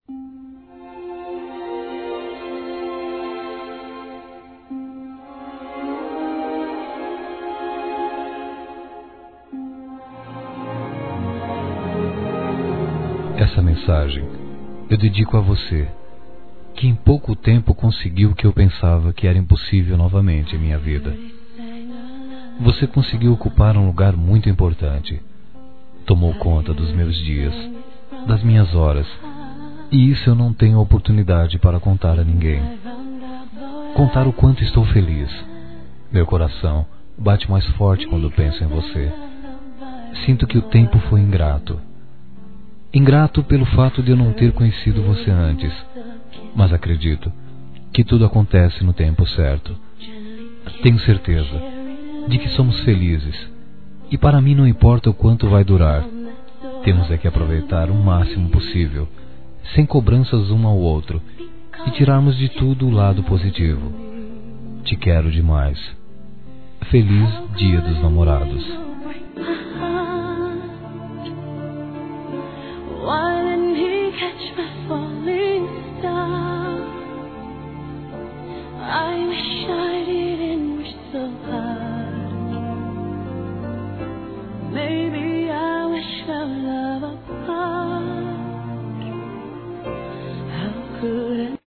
Essa mensagem eu dedico a você, que em pouco tempo conseguiu o que eu pensava que era impossível novamente em minha vida. Você conseguiu ocupar um lugar muito importante. Tomou conta dos meus dias, das minhas horas, e isso eu não tenho oportunidade para contar a ninguém. Contar o quanto estou feliz. Meu coração bate mais forte quando penso em você. Sinto que o tempo foi ingrato. Ingrato pelo fato de eu não ter conhecido você antes, mas acredito que tudo acontece no tempo certo. Tenho certeza de que somos felizes, e para mim não importa o quanto vai durar. Temos é que aproveitar o máximo possível, sem cobranças um ao outro, e tirarmos de tudo o lado positivo. Te quero demais. Feliz Dia dos Namorados.